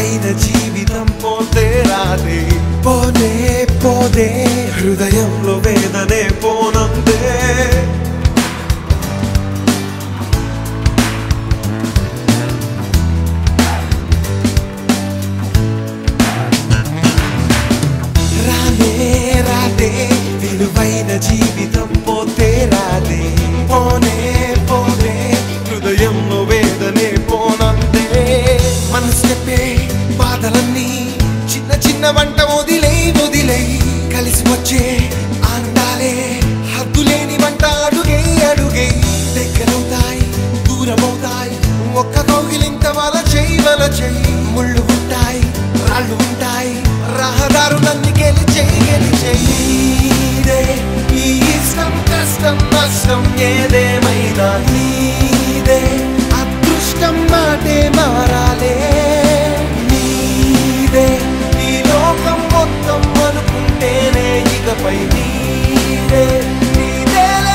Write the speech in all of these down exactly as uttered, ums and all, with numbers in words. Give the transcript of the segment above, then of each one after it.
విలువైన జీవితం పోతే రాదే పోనే పోదే హృదయంలో వేదనే పోనందే రానే రాదే విలువైన జీవితం పోతే రాదే పోనే పోదే హృదయంలో వేదనే పోనందే మనసుపే బాధలన్నీ చిన్న చిన్న వంట వదిలే వదిలే కలిసి వచ్చే ఆనందాలే హద్దులేని వంట అడుగే అడుగే దగ్గరవుతాయి దూరమవుతాయి ఒక్క కౌగిలింత వల చెయ్యి వల చెయ్యి ముళ్ళు ఉంటాయి రాళ్ళు ఉంటాయి రహదారులన్నీ గెలిచేయి గెలిచేయి ఈ ఇష్టం కష్టం నష్టం ఏదేమైనా నీదే అదృష్టం మాటే మారాలే నీదే ఈ లోకం మొత్తం అనుకుంటేనే ఇకపై నీదే నీదేలే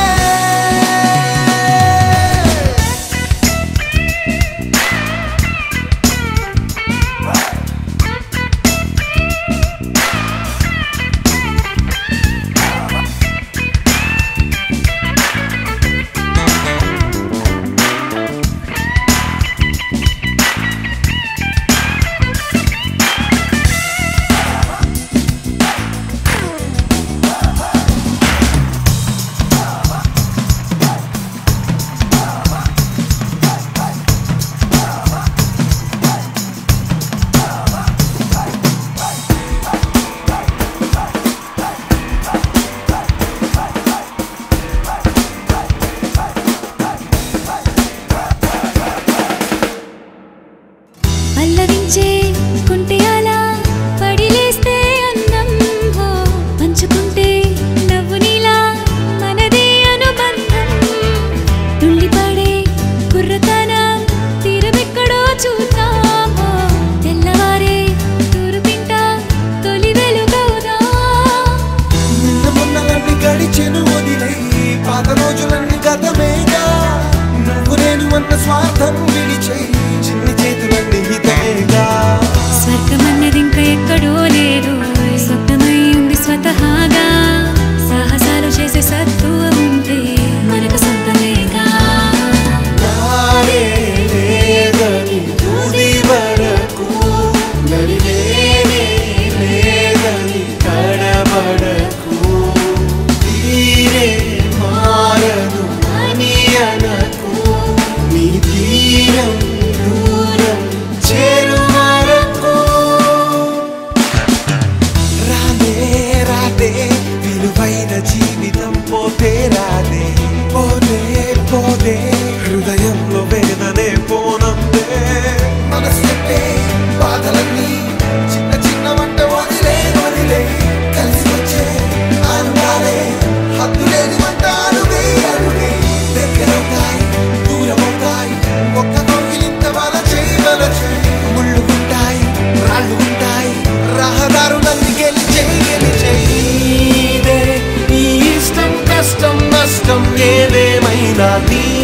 పల్లవించే కుంటే అలా పడిలేస్తే అందం హో పంచుకుంటే నవ్వు నీలా మనదే అనుబంధం తుళ్ళిపడే కుర్రతనం తీరమెక్కడో చూద్దాం హో తెల్లవారే తూరుపింట తొలి వెలుగవుదా నిన్న మొన్నలన్నీ గడిచెను వదిలే పాత రోజులన్నీ గతమేగా నువ్వు నేను అన్న స్వార్థం విడిచేయి చిన్ని చేతులన్నీ హితమేగా స్వర్గమన్నది ఇంకా ఎక్కడో లేదు స్వప్నమై ఉంది స్వతహాగా సాహసాలు చేసే సత్తు ఉంటే మనకు సొంతమేగా నాడే లేదని తుది వరకు నడిలేనే లేదని కడబడకు తీరే మారదు అని అనకు నీ తీరం దూరం చేరు వరకు రానే రాదే విలువైన జీవితం పోతే రాదే పోనే పోదే హృదయంలో వేదనే పోనందే మనసుపే బాధలన్నీ చిన్న చిన్న వంట వదిలే వదిలే కలిసి వచ్చే ఆనందాలే హద్దులేని వంట అడుగే అడుగే దగ్గరవుతాయి దూరమవుతాయి ఒక్క కౌగిలింత వల చెయ్యి వల చెయ్యి ముళ్ళు ఉంటాయి రాళ్ళు ఉంటాయి రహదారులన్నీ గెలిచేయి గెలిచేయి నీదే ఈ ఇష్టం కష్టం నష్టం ఏదేమైనా నీ